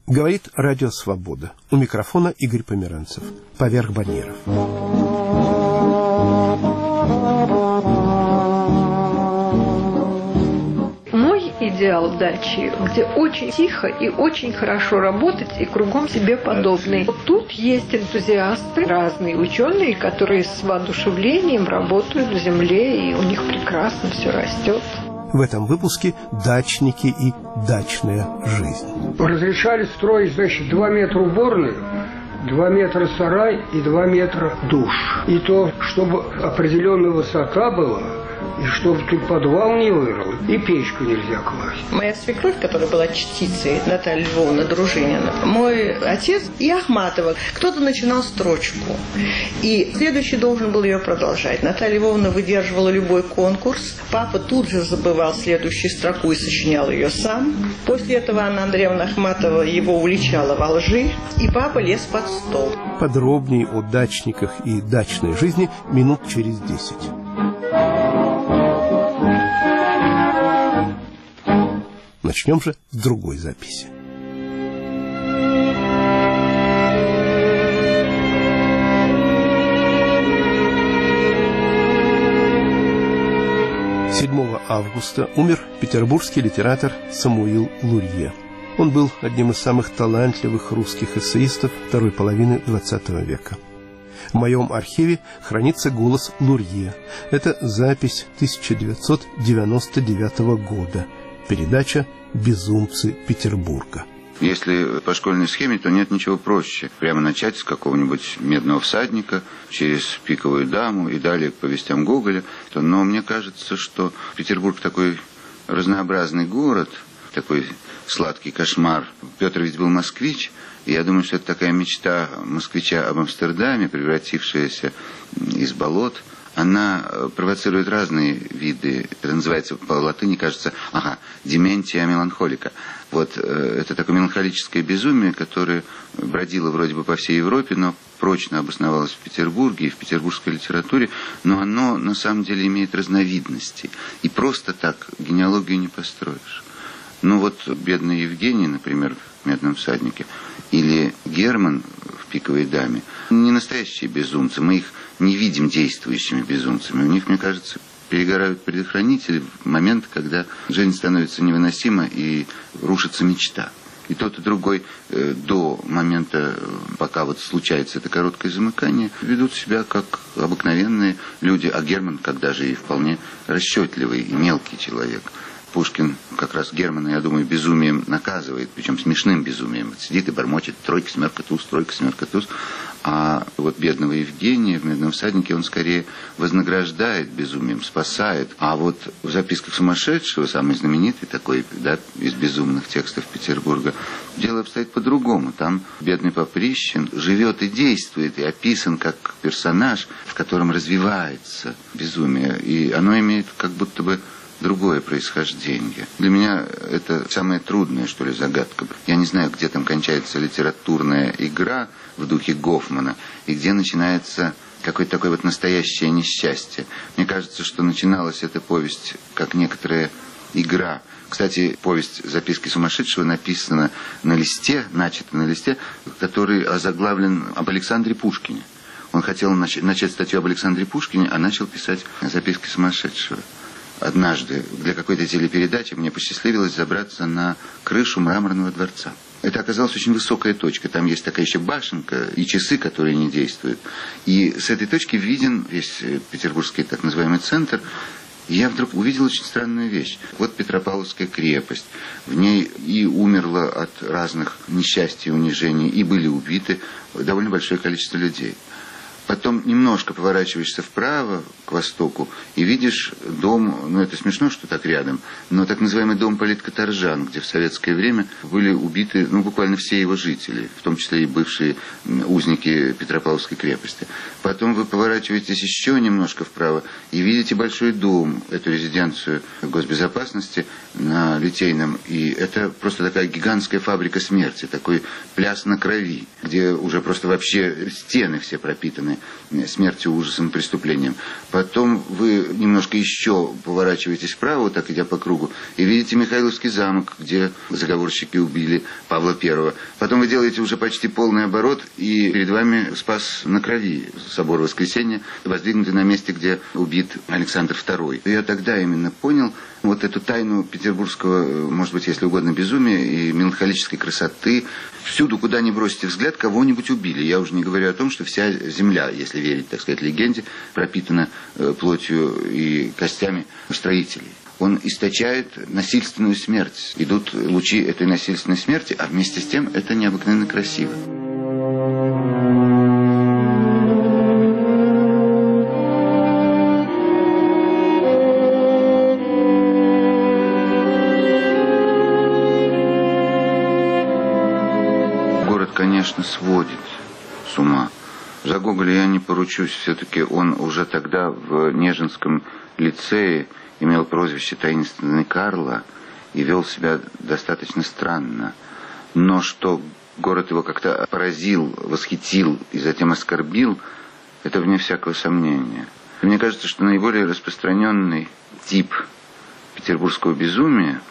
Говорит Радио Свобода. У микрофона Игорь Померанцев. Поверх барьеров. Мой идеал дачи, где очень тихо и очень хорошо работать, и кругом себе подобные. Тут есть энтузиасты, разные ученые, которые с воодушевлением работают в земле, и у них прекрасно все растет. В этом выпуске дачники и дачная жизнь. Разрешали строить, 2 метра уборную, 2 метра сарай и 2 метра душ. И то, чтобы определенная высота была, и чтобы ты подвал не вырыл, и печку нельзя класть. Моя свекровь, которая была частицей, Наталья Львовна Дружинина, мой отец и Ахматова. Кто-то начинал строчку, и следующий должен был ее продолжать. Наталья Львовна выдерживала любой конкурс. Папа тут же забывал следующую строку и сочинял ее сам. После этого Анна Андреевна Ахматова его уличала во лжи, и папа лез под стол. Подробнее о дачниках и дачной жизни минут через 10. Начнем же с другой записи. Августа умер петербургский литератор Самуил Лурье. Он был одним из самых талантливых русских эссеистов второй половины XX века. В моем архиве хранится голос Лурье. Это запись 1999 года. Передача «Безумцы Петербурга». Если по школьной схеме, то нет ничего проще. Прямо начать с какого-нибудь «Медного всадника», через «Пиковую даму» и далее к повестям Гоголя. Но мне кажется, что Петербург такой разнообразный город, такой сладкий кошмар. Петр ведь был москвич, и я думаю, что это такая мечта москвича об Амстердаме, превратившаяся из болот. Она провоцирует разные виды. Это называется по латыни, кажется, дементия меланхолика. Вот это такое меланхолическое безумие, которое бродило вроде бы по всей Европе, но прочно обосновалось в Петербурге и в петербургской литературе, но оно на самом деле имеет разновидности. И просто так генеалогию не построишь. Ну вот бедный Евгений, например, в «Медном всаднике», или Герман в «Пиковой даме», не настоящие безумцы, мы их не видим действующими безумцами. У них, мне кажется, перегорают предохранители в момент, когда жизнь становится невыносима и рушится мечта. И тот, и другой до момента, пока вот случается это короткое замыкание, ведут себя как обыкновенные люди, а Герман, когда же и вполне расчетливый и мелкий человек. Пушкин как раз Германа, я думаю, безумием наказывает, причем смешным безумием. Сидит и бормочет: тройка, семерка, туз, тройка, семерка, туз. А вот бедного Евгения в «Медном всаднике» он скорее вознаграждает безумием, спасает. А вот в «Записках сумасшедшего», самый знаменитый такой, из безумных текстов Петербурга, дело обстоит по-другому. Там бедный Поприщин живет и действует, и описан как персонаж, в котором развивается безумие. И оно имеет как будто бы другое происхождение. Для меня это самая трудная, что ли, загадка. Я не знаю, где там кончается литературная игра в духе Гофмана, и где начинается какое-то такое вот настоящее несчастье. Мне кажется, что начиналась эта повесть как некоторая игра. Кстати, повесть «Записки сумасшедшего» написана на листе, начата на листе, который озаглавлен об Александре Пушкине. Он хотел начать статью об Александре Пушкине, а начал писать «Записки сумасшедшего». Однажды для какой-то телепередачи мне посчастливилось забраться на крышу Мраморного дворца. Это оказалась очень высокая точка. Там есть такая еще башенка и часы, которые не действуют. И с этой точки виден весь петербургский так называемый центр. И я вдруг увидел очень странную вещь. Вот Петропавловская крепость. В ней и умерло от разных несчастий, унижений, и были убиты довольно большое количество людей. Потом немножко поворачиваешься вправо, к востоку, и видишь дом, это смешно, что так рядом, но так называемый дом политкоторжан, где в советское время были убиты, буквально все его жители, в том числе и бывшие узники Петропавловской крепости. Потом вы поворачиваетесь еще немножко вправо и видите большой дом, эту резиденцию госбезопасности на Литейном, и это просто такая гигантская фабрика смерти, такой пляс на крови, где уже просто вообще стены все пропитаны смертью, ужасом, преступлением. Потом вы немножко еще поворачиваетесь вправо, так идя по кругу, и видите Михайловский замок, где заговорщики убили Павла I. Потом вы делаете уже почти полный оборот, и перед вами Спас на Крови, собор Воскресения, воздвигнутый на месте, где убит Александр II. Я тогда именно понял вот эту тайну петербургского, может быть, если угодно, безумия и меланхолической красоты. Всюду, куда ни бросите взгляд, кого-нибудь убили. Я уже не говорю о том, что вся земля, если верить, так сказать, легенде, пропитана плотью и костями строителей. Он источает насильственную смерть. Идут лучи этой насильственной смерти, а вместе с тем это необыкновенно красиво. Конечно, сводит с ума. За Гоголя я не поручусь. Все-таки он уже тогда в Нежинском лицее имел прозвище «Таинственный Карло» и вел себя достаточно странно. Но что город его как-то поразил, восхитил и затем оскорбил, это вне всякого сомнения. Мне кажется, что наиболее распространенный тип петербургского безумия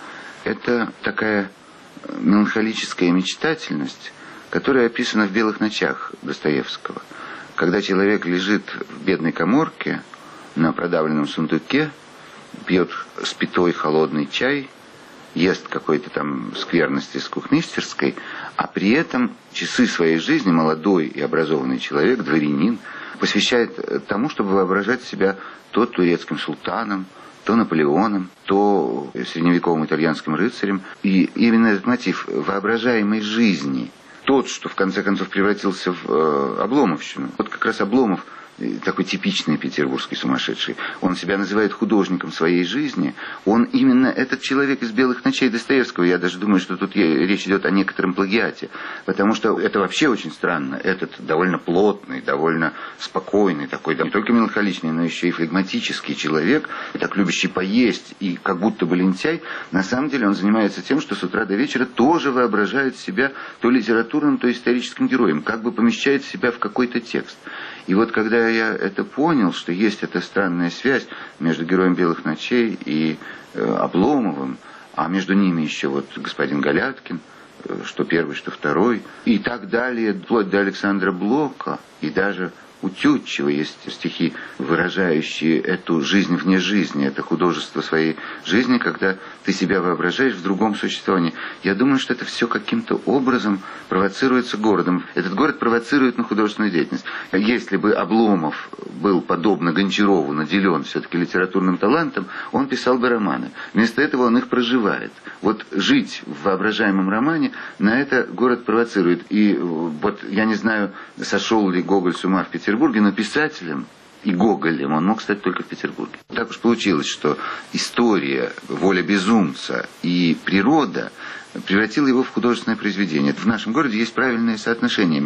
– это такая меланхолическая мечтательность, которая описана в «Белых ночах» Достоевского. Когда человек лежит в бедной каморке на продавленном сундуке, пьет спитой холодный чай, ест какой-то там скверности с кухмистерской, а при этом часы своей жизни молодой и образованный человек, дворянин, посвящает тому, чтобы воображать себя то турецким султаном, то Наполеоном, то средневековым итальянским рыцарем. И именно этот мотив воображаемой жизни, тот, что в конце концов превратился в обломовщину. Вот как раз Обломов, такой типичный петербургский сумасшедший, он себя называет художником своей жизни. Он именно этот человек из «Белых ночей» Достоевского. Я даже думаю, что тут речь идет о некотором плагиате. Потому что это вообще очень странно. Этот довольно плотный, довольно спокойный, такой не только меланхоличный, но еще и флегматический человек, так любящий поесть и как будто бы лентяй, на самом деле он занимается тем, что с утра до вечера тоже воображает себя то литературным, то историческим героем, как бы помещает себя в какой-то текст. И вот когда я это понял, что есть эта странная связь между героем «Белых ночей» и Обломовым, а между ними еще вот господин Галяткин, что первый, что второй, и так далее, вплоть до Александра Блока, и даже у Тютчева есть стихи, выражающие эту жизнь вне жизни, это художество своей жизни, когда ты себя воображаешь в другом существовании. Я думаю, что это все каким-то образом провоцируется городом. Этот город провоцирует на художественную деятельность. Если бы Обломов был, подобно Гончарову, наделен все-таки литературным талантом, он писал бы романы. Вместо этого он их проживает. Вот жить в воображаемом романе, на это город провоцирует. И вот я не знаю, сошел ли Гоголь с ума в Петербурге, но писателем и Гоголем он мог стать только в Петербурге. Так уж получилось, что история, воля безумца и природа превратила его в художественное произведение. В нашем городе есть правильное соотношение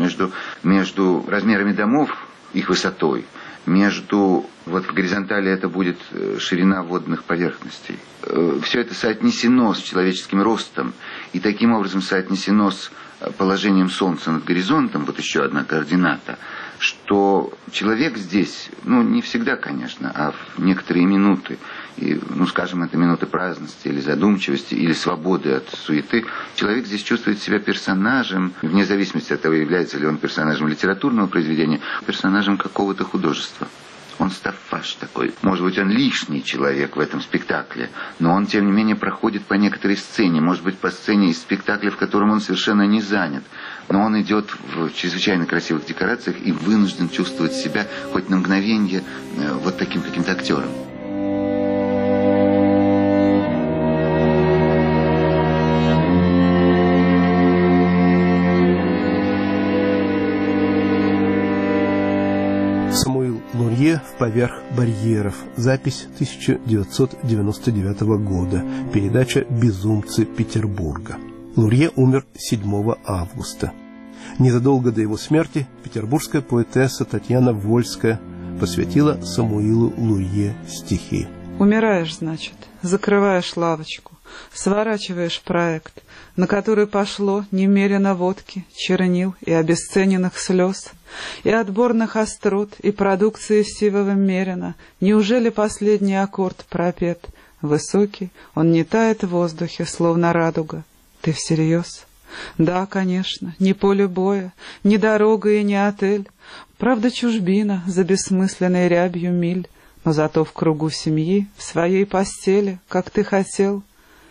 между размерами домов, их высотой, между, вот в горизонтали это будет ширина водных поверхностей. Все это соотнесено с человеческим ростом и таким образом соотнесено с положением Солнца над горизонтом, вот еще одна координата, что человек здесь, не всегда, конечно, а в некоторые минуты, и, скажем, это минуты праздности или задумчивости, или свободы от суеты, человек здесь чувствует себя персонажем, вне зависимости от того, является ли он персонажем литературного произведения, персонажем какого-то художества. Он стаффаж такой. Может быть, он лишний человек в этом спектакле, но он, тем не менее, проходит по некоторой сцене. Может быть, по сцене из спектакля, в котором он совершенно не занят. Но он идет в чрезвычайно красивых декорациях и вынужден чувствовать себя хоть на мгновенье вот таким каким-то актером. Лурье «Поверх барьеров». Запись 1999 года. Передача «Безумцы Петербурга». Лурье умер 7 августа. Незадолго до его смерти петербургская поэтесса Татьяна Вольская посвятила Самуилу Лурье стихи. Умираешь, значит, закрываешь лавочку, сворачиваешь проект, на который пошло немерено водки, чернил и обесцененных слез, и отборных острот, и продукции сивого мерина. Неужели последний аккорд пропет? Высокий, он не тает в воздухе, словно радуга. Ты всерьез? Да, конечно, не поле боя, не дорога и не отель. Правда, чужбина за бессмысленной рябью миль, но зато в кругу семьи, в своей постели, как ты хотел.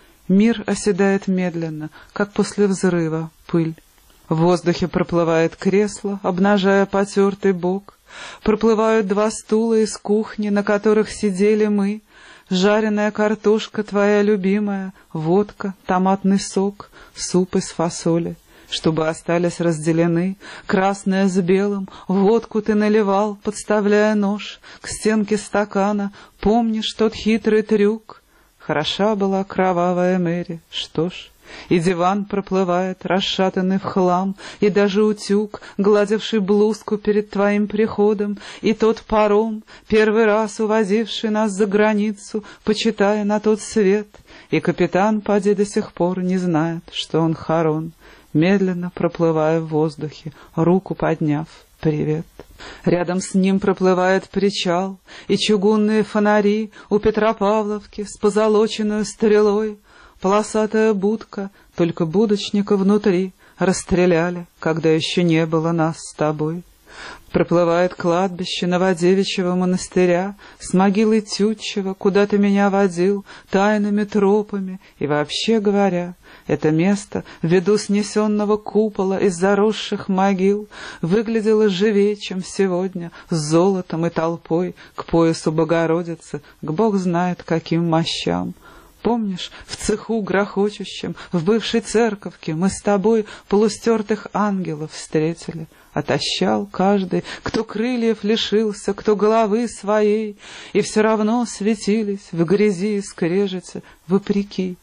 Мир оседает медленно, как после взрыва пыль. В воздухе проплывает кресло, обнажая потертый бок. Проплывают два стула из кухни, на которых сидели мы. Жареная картошка твоя любимая, водка, томатный сок, суп из фасоли. Чтобы остались разделены, красное с белым, водку ты наливал, подставляя нож к стенке стакана. Помнишь тот хитрый трюк? Хороша была кровавая Мэри, что ж, и диван проплывает, расшатанный в хлам, и даже утюг, гладивший блузку перед твоим приходом, и тот паром, первый раз увозивший нас за границу, почитая на тот свет, и капитан, поди, до сих пор не знает, что он хорон, медленно проплывая в воздухе, руку подняв, привет. Рядом с ним проплывает причал, и чугунные фонари у Петропавловки с позолоченной стрелой. Полосатая будка, только будочника внутри расстреляли, когда еще не было нас с тобой. Проплывает кладбище Новодевичьего монастыря с могилой Тютчева, куда ты меня водил тайными тропами, и вообще говоря, это место, ввиду снесенного купола из заросших могил, выглядело живее, чем сегодня, с золотом и толпой, к поясу Богородицы, к бог знает каким мощам. Помнишь, в цеху грохочущем, в бывшей церковке мы с тобой полустертых ангелов встретили. Отощал каждый, кто крыльев лишился, кто головы своей, и все равно светились в грязи и скрежете, вопреки.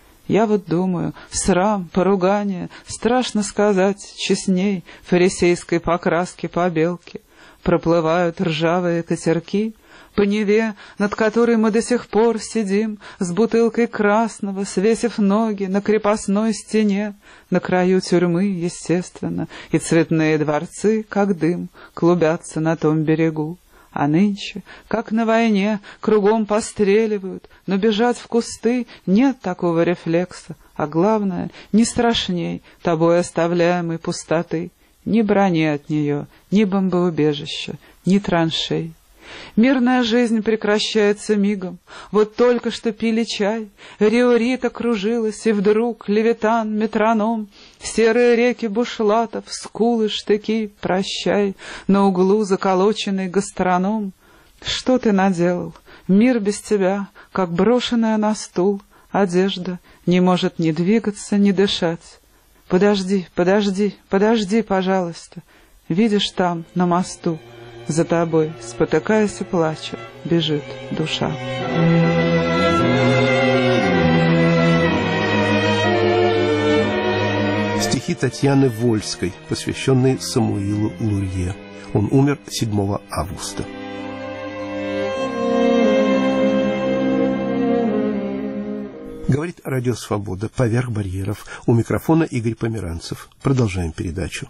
Я вот думаю, срам, поругание, страшно сказать, честней фарисейской покраски побелки. Проплывают ржавые катерки по Неве, над которой мы до сих пор сидим, с бутылкой красного, свесив ноги на крепостной стене, на краю тюрьмы, естественно, и цветные дворцы, как дым, клубятся на том берегу. А нынче, как на войне, кругом постреливают, но бежать в кусты нет такого рефлекса, а главное, не страшней тобой оставляемой пустоты, ни брони от нее, ни бомбоубежища, ни траншей. Мирная жизнь прекращается мигом. Вот только что пили чай, Риорита кружилась, и вдруг Левитан, метроном, серые реки бушлатов, скулы, штыки, прощай, на углу заколоченный гастроном. Что ты наделал? Мир без тебя, как брошенная на стул, одежда не может ни двигаться, ни дышать. Подожди, подожди, подожди, пожалуйста. Видишь там, на мосту, за тобой, спотыкаясь и плача, бежит душа. Стихи Татьяны Вольской, посвященные Самуилу Лурье. Он умер 7 августа. Говорит Радио Свобода. Поверх барьеров. У микрофона Игорь Померанцев. Продолжаем передачу.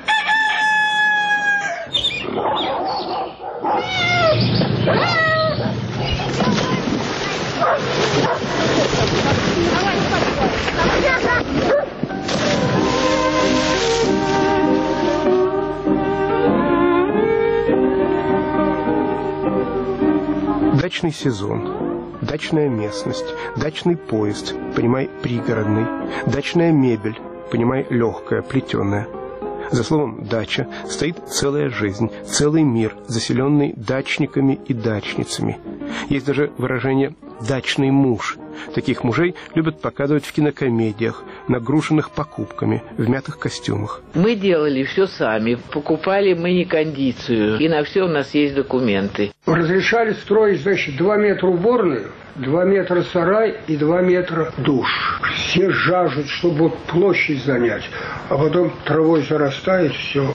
Дачный сезон, дачная местность, дачный поезд, понимай, пригородный, дачная мебель, понимай, легкая, плетеная. За словом «дача» стоит целая жизнь, целый мир, заселенный дачниками и дачницами. Есть даже выражение «дачный муж». Таких мужей любят показывать в кинокомедиях, нагруженных покупками, в мятых костюмах. Мы делали все сами, покупали мы не кондицию, и на все у нас есть документы. Разрешали строить, значит, 2 метра уборную, 2 метра сарай и 2 метра душ. Все жаждут, чтобы вот площадь занять, а потом травой зарастает все.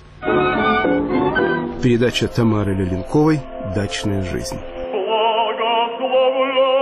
Передача Тамары Леленковой «Дачная жизнь». Благословляй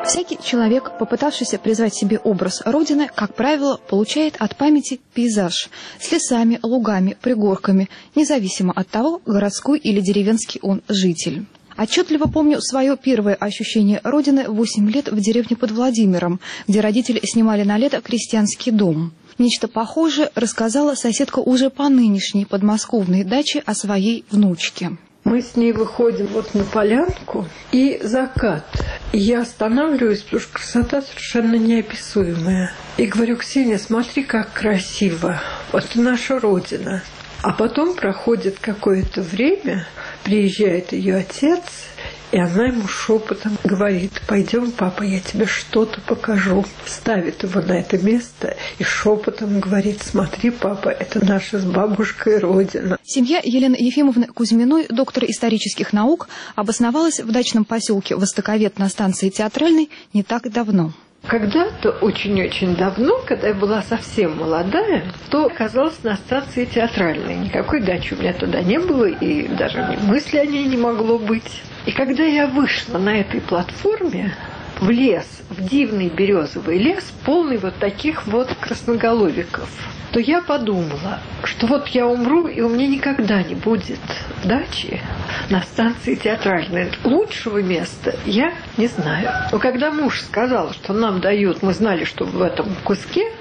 Всякий человек, попытавшийся призвать себе образ Родины, как правило, получает от памяти пейзаж с лесами, лугами, пригорками, независимо от того, городской или деревенский он житель. Отчетливо помню свое первое ощущение Родины в 8 лет в деревне под Владимиром, где родители снимали на лето крестьянский дом. Нечто похожее рассказала соседка уже по нынешней подмосковной даче о своей внучке. Мы с ней выходим вот на полянку, и закат. И я останавливаюсь, потому что красота совершенно неописуемая. И говорю: Ксения, смотри, как красиво. Вот наша Родина. А потом проходит какое-то время, приезжает ее отец, и она ему шепотом говорит: пойдем, папа, я тебе что-то покажу. Ставит его на это место и шепотом говорит: смотри, папа, это наша с бабушкой Родина. Семья Елены Ефимовны Кузьминой, доктора исторических наук, обосновалась в дачном поселке Востоковед на станции Театральной не так давно. Когда-то, очень-очень давно, когда я была совсем молодая, то оказалась на станции Театральной. Никакой дачи у меня туда не было, и даже мысли о ней не могло быть. И когда я вышла на этой платформе в лес, в дивный березовый лес, полный вот таких вот красноголовиков, то я подумала, что вот я умру, и у меня никогда не будет дачи на станции Театральной. Лучшего места я не знаю. Но когда муж сказал, что нам дают, мы знали, что в этом куске,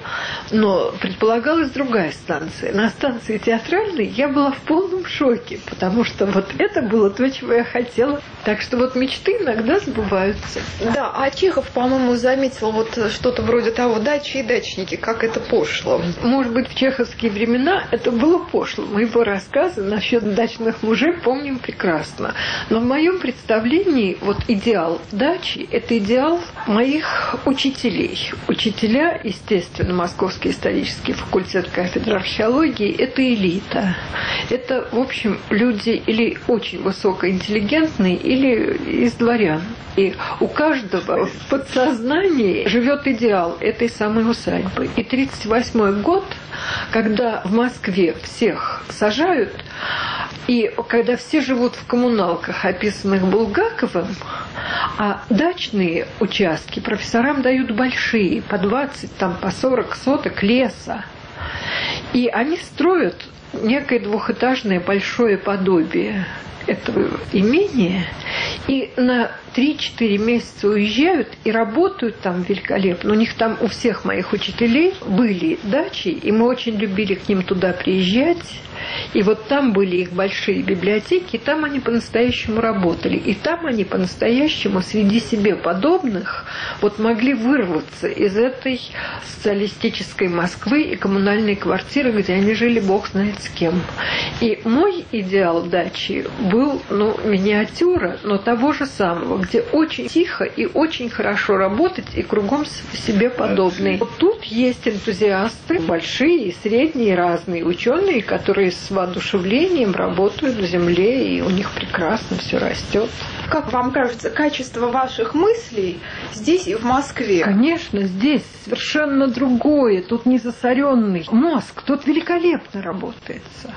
но предполагалась другая станция. На станции Театральной я была в полном шоке, потому что вот это было то, чего я хотела. Так что вот мечты иногда сбываются. Да, а Чехов, по-моему, заметил вот что-то вроде того: дачи и дачники, как это пошло. Может быть, в чеховские времена это было пошло. Мы его рассказы насчет дачных мужей помним прекрасно. Но в моем представлении вот идеал дачи – это идеал моих учителей. Учителя, естественно, Московский исторический факультет кафедры археологии – это элита. Это, в общем, люди или очень высокоинтеллигентные, или из дворян. И у каждого в подсознании живет идеал этой самой усадьбы. И 1938 год, когда в Москве всех сажают, и когда все живут в коммуналках, описанных Булгаковым, а дачные участки профессорам дают большие, по 20, там, по 40 соток леса. И они строят некое двухэтажное большое подобие этого имения, и на 3-4 месяца уезжают и работают там великолепно. У них там у всех моих учителей были дачи, и мы очень любили к ним туда приезжать. И вот там были их большие библиотеки, и там они по-настоящему работали. И там они по-настоящему среди себе подобных вот могли вырваться из этой социалистической Москвы и коммунальной квартиры, где они жили бог знает с кем. И мой идеал дачи был, миниатюра, но того же самого, где очень тихо и очень хорошо работать, и кругом себе подобные. Вот тут есть энтузиасты, большие и средние, разные ученые, которые с воодушевлением работают в земле, и у них прекрасно все растет. Как вам кажется, качество ваших мыслей здесь и в Москве? Конечно, здесь совершенно другое. Тут не засоренный мозг, тут великолепно работается.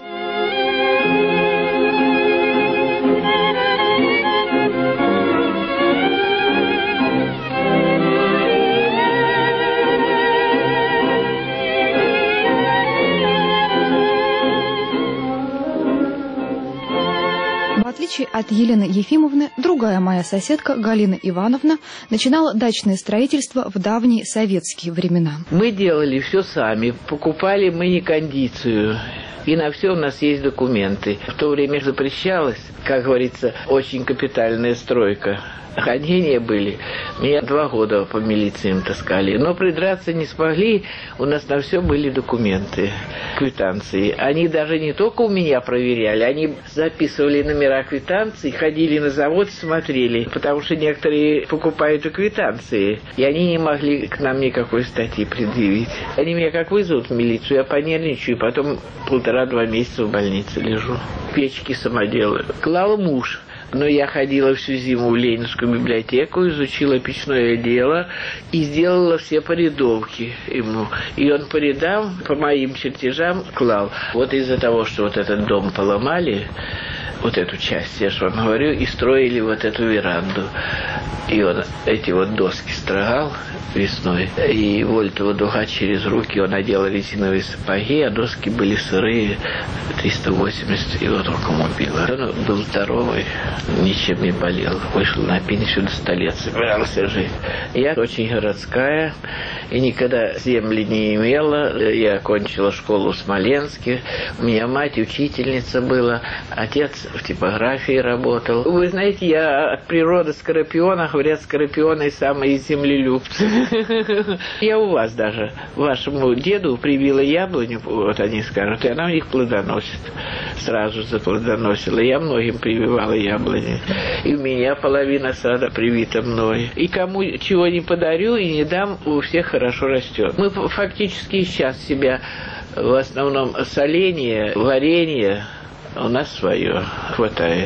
В отличие от Елены Ефимовны, другая моя соседка Галина Ивановна начинала дачное строительство в давние советские времена. Мы делали все сами, покупали мы не кондицию. И на все у нас есть документы. В то время запрещалось, как говорится, очень капитальная стройка. Ходения были. Меня 2 года по милициям таскали. Но придраться не смогли. У нас на все были документы, квитанции. Они даже не только у меня проверяли, они записывали номера квитанций, ходили на завод и смотрели. Потому что некоторые покупают и квитанции. И они не могли к нам никакой статьи предъявить. Они меня как вызовут в милицию, я понервничаю, и потом 1,5-2 месяца в больнице лежу. Печки самоделы. Клал муж. Но я ходила всю зиму в Ленинскую библиотеку, изучила печное дело и сделала все порядовки ему. И он по рядам, по моим чертежам клал. Вот из-за того, что вот этот дом поломали, вот эту часть, я же вам говорю, и строили вот эту веранду. И вот эти вот доски строгал весной. И вольтова дуга через руки. Он надел резиновые сапоги, а доски были сырые, 380, его током убило. Он был здоровый, ничем не болел. Вышел на пенсию, до 100 лет собирался жить. Я очень городская и никогда земли не имела. Я окончила школу в Смоленске. У меня мать учительница была, отец в типографии работал. Вы знаете, я от природы скорпиона, говорят, скорпионы самые землелюбцы. Я у вас даже, вашему деду привила яблоню, вот они скажут, и она у них плодоносит. Сразу заплодоносила. Я многим прививала яблони. И у меня половина сада привита мной. И кому чего не подарю и не дам, у всех хорошо растет. Мы фактически сейчас себя в основном соление, варенье у нас свое хватает.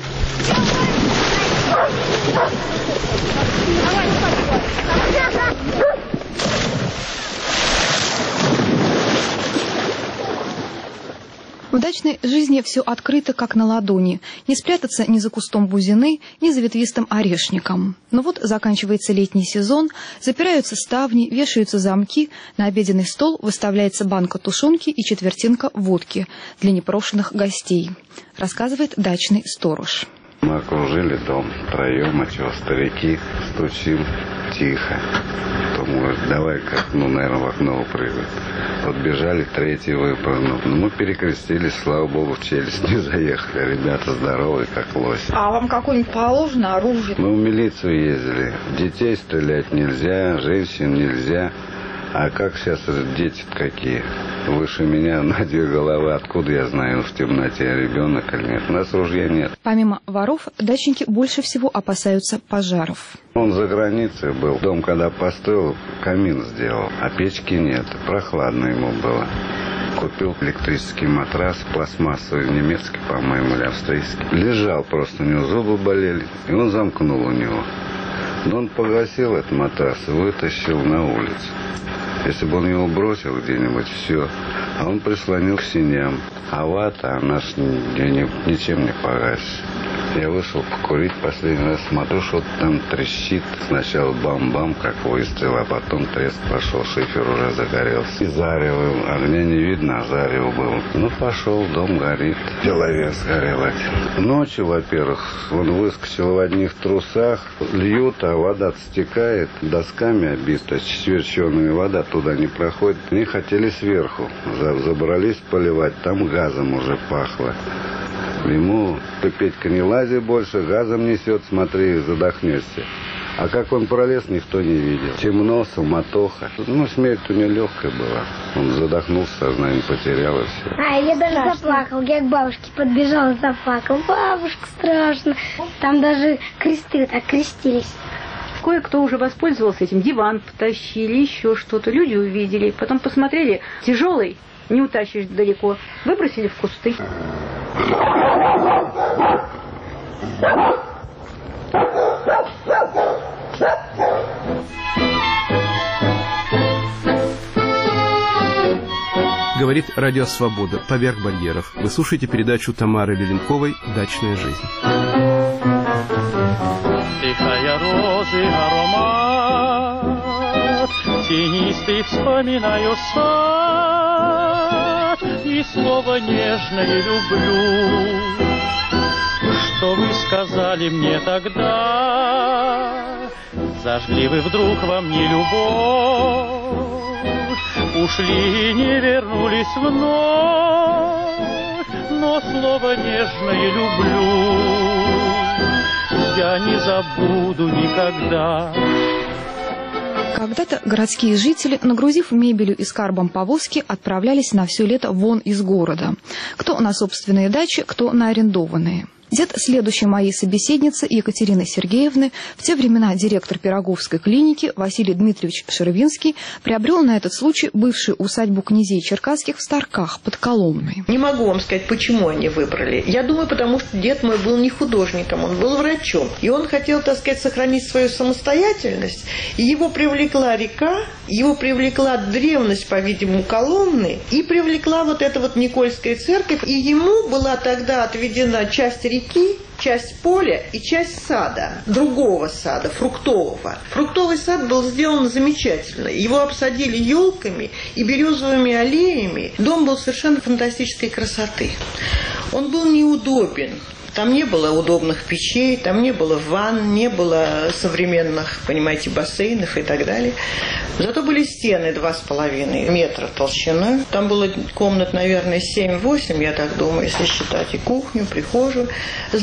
В дачной жизни все открыто, как на ладони. Не спрятаться ни за кустом бузины, ни за ветвистым орешником. Но вот заканчивается летний сезон, запираются ставни, вешаются замки, на обеденный стол выставляется банка тушенки и четвертинка водки для непрошенных гостей, рассказывает дачный сторож. Мы окружили дом втроем, а чего, старики, стучим тихо. Потом говорит, давай к окну, наверное, в окно упрыгнуть. Вот бежали, третий выпрыгнул. Ну, мы перекрестились, слава богу, в челюсть не заехали. Ребята здоровые, как лоси. А вам какое-нибудь положено оружие? Мы в милицию ездили. Детей стрелять нельзя, женщин нельзя. А как сейчас дети какие? Выше меня на 2 головы. Откуда я знаю, в темноте ребенок или нет? У нас ружья нет. Помимо воров, дачники больше всего опасаются пожаров. Он за границей был. Дом, когда построил, камин сделал, а печки нет. Прохладно ему было. Купил электрический матрас, пластмассовый, немецкий, по-моему, или австрийский. Лежал просто, у него зубы болели, и он замкнул у него. Но он погасил этот матрас и вытащил на улицу. Если бы он его бросил где-нибудь, все. А он прислонил к синям. А вата, она ж ничем не погасишь. Я вышел покурить последний раз, смотрю, что-то там трещит. Сначала бам-бам, как выстрел, а потом треск пошел, шифер уже загорелся. И зарево, огня не видно, а зарево было. Ну, пошел, дом горит, человек сгорел один. Ночью, во-первых, он выскочил в одних трусах, льют, а вода стекает, досками обита, сверченными, вода туда не проходит. Они хотели сверху, забрались поливать, там газом уже пахло. Ему: ты, Петька, не лази больше, газом несет, смотри, задохнешься. А как он пролез, никто не видел. Темно, суматоха. Ну, смерть у него легкая была. Он задохнулся, сознание потерял и все. А я даже заплакал. Я к бабушке подбежал, заплакал. Бабушка, страшно. Там даже кресты так крестились. Кое-кто уже воспользовался этим. Диван потащили, еще что-то. Люди увидели. Потом посмотрели, тяжелый, не утащишь далеко. Выбросили в кусты. Говорит Радио Свобода. Поверх барьеров. Вы слушаете передачу Тамары Леленковой «Дачная жизнь». Тихая розы аромат, тенистый вспоминаю сад, и слово нежное люблю. Что вы сказали мне тогда? Зажгли вы вдруг во мне любовь, ушли и не вернулись вновь, но слово нежное люблю я не забуду никогда. Когда-то городские жители, нагрузив мебелью и скарбом повозки, отправлялись на все лето вон из города. Кто на собственные дачи, кто на арендованные. Дед следующей моей собеседницы Екатерины Сергеевны, в те времена директор Пироговской клиники Василий Дмитриевич Шервинский, приобрел на этот случай бывшую усадьбу князей Черкасских в Старках под Коломной. Не могу вам сказать, почему они выбрали. Я думаю, потому что дед мой был не художником, он был врачом. И он хотел, так сказать, сохранить свою самостоятельность. И его привлекла река, его привлекла древность, по-видимому, Коломны, и привлекла вот эта вот Никольская церковь. И ему была тогда отведена часть реки, часть поля и часть сада, другого сада, фруктового. Фруктовый сад был сделан замечательно. Его обсадили елками и березовыми аллеями. Дом был совершенно фантастической красоты. Он был неудобен. Там не было удобных печей, там не было ванн, не было современных, понимаете, бассейнов и так далее. Зато были стены 2,5 метра толщиной. Там было комнат, наверное, 7-8, я так думаю, если считать и кухню, прихожую. С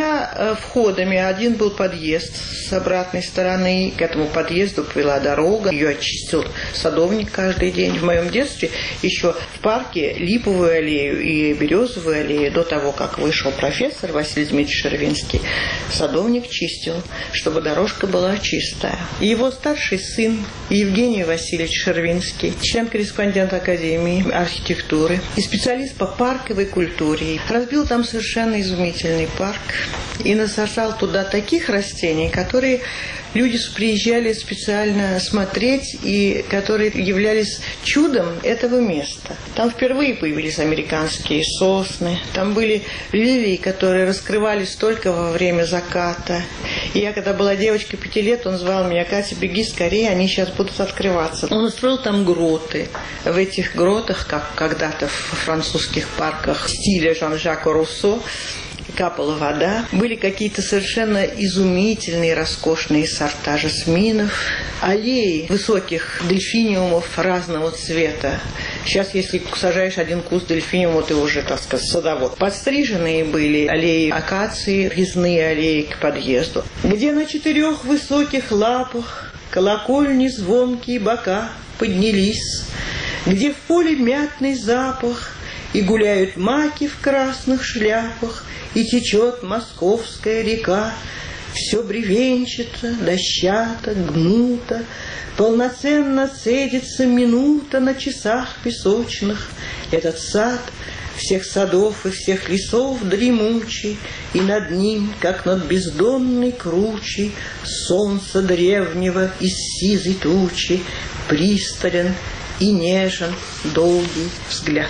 2 входами. Один был подъезд с обратной стороны. К этому подъезду повела дорога. Ее очистил садовник каждый день. В моем детстве еще в парке Липовую аллею и Березовую аллею, до того, как вышел профессор Василий Дмитриевич Шервинский, садовник чистил, чтобы дорожка была чистая. И его старший сын Евгений Васильевич Шервинский, член-корреспондент Академии архитектуры и специалист по парковой культуре, разбил там совершенно изумительный парк и насажал туда таких растений, которые люди приезжали специально смотреть и которые являлись чудом этого места. Там впервые появились американские сосны, там были лилии, которые раскрывались только во время заката. И я, когда была девочкой 5 лет, он звал меня: Катя, беги скорее, они сейчас будут открываться. Он устроил там гроты. В этих гротах, как когда-то в французских парках стиля Жан-Жака Руссо, капала вода. Были какие-то совершенно изумительные, роскошные сорта жасминов, аллеи высоких дельфиниумов разного цвета. Сейчас, если сажаешь один куст дельфиниума, ты уже, так сказать, садовод. Подстриженные были аллеи акации, въездные аллеи к подъезду, где на 4 высоких лапах колокольни звонкие бока поднялись, где в поле мятный запах, и гуляют маки в красных шляпах, и течет московская река. Все бревенчато, дощато, гнуто, полноценно цедится минута на часах песочных. Этот сад всех садов и всех лесов дремучий, и над ним, как над бездонной кручей, солнца древнего из сизой тучи пристален и нежен долгий взгляд.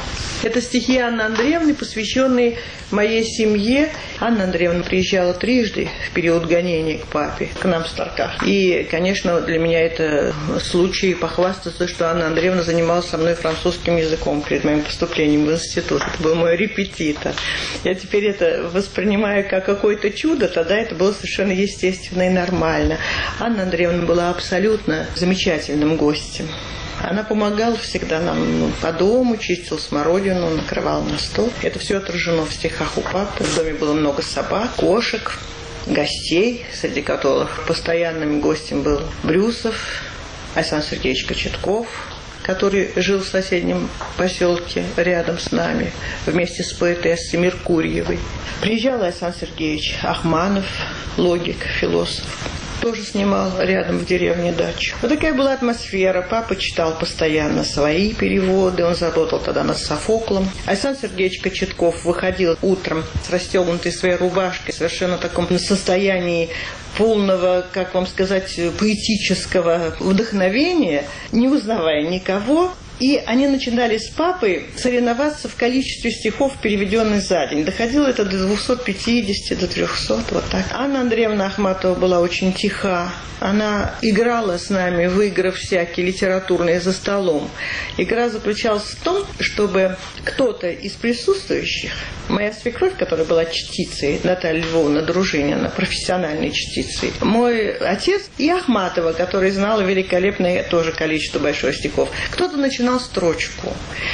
Это стихи Анны Андреевны, посвященные моей семье. Анна Андреевна приезжала 3 в период гонения к папе, к нам в Старках. И, конечно, для меня это случай похвастаться, что Анна Андреевна занималась со мной французским языком перед моим поступлением в институт. Это был мой репетитор. Я теперь это воспринимаю как какое-то чудо, тогда это было совершенно естественно и нормально. Анна Андреевна была абсолютно замечательным гостем. Она помогала всегда нам по дому, чистила смородину, накрывала на стол. Это все отражено в стихах у папы. В доме было много собак, кошек, гостей, среди которых постоянным гостем был Брюсов, Александр Сергеевич Кочетков, который жил в соседнем поселке рядом с нами, вместе с поэтессой Меркурьевой. Приезжал Александр Сергеевич Ахманов, логик, философ. Тоже снимал рядом в деревне дачу. Вот такая была атмосфера. Папа читал постоянно свои переводы. Он работал тогда над Софоклом. Александр Сергеевич Кочетков выходил утром с расстегнутой своей рубашкой, совершенно в таком состоянии полного, как вам сказать, поэтического вдохновения, не узнавая никого. И они начинали с папой соревноваться в количестве стихов, переведенных за день. Доходило это до 250, до 300, вот так. Анна Андреевна Ахматова была очень тиха. Она играла с нами в игры всякие литературные за столом. Игра заключалась в том, чтобы кто-то из присутствующих, моя свекровь, которая была чтицей, Наталья Львовна Дружинина, профессиональной чтицей, мой отец и Ахматова, который знала великолепное тоже количество больших стихов, кто-то начинал строчку,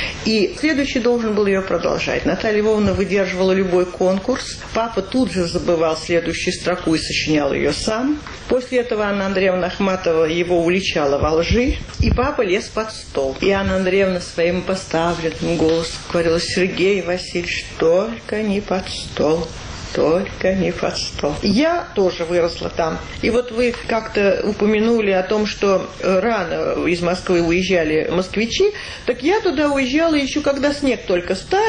и следующий должен был ее продолжать. Наталья Львовна выдерживала любой конкурс, папа тут же забывал следующую строку и сочинял ее сам. После этого Анна Андреевна Ахматова его уличала во лжи, и папа лез под стол. И Анна Андреевна своим поставленным голосом говорила: Сергей Васильевич, только не под стол. Только не под стол. Я тоже выросла там. И вот вы как-то упомянули о том, что рано из Москвы уезжали москвичи. Так я туда уезжала еще когда снег только стает.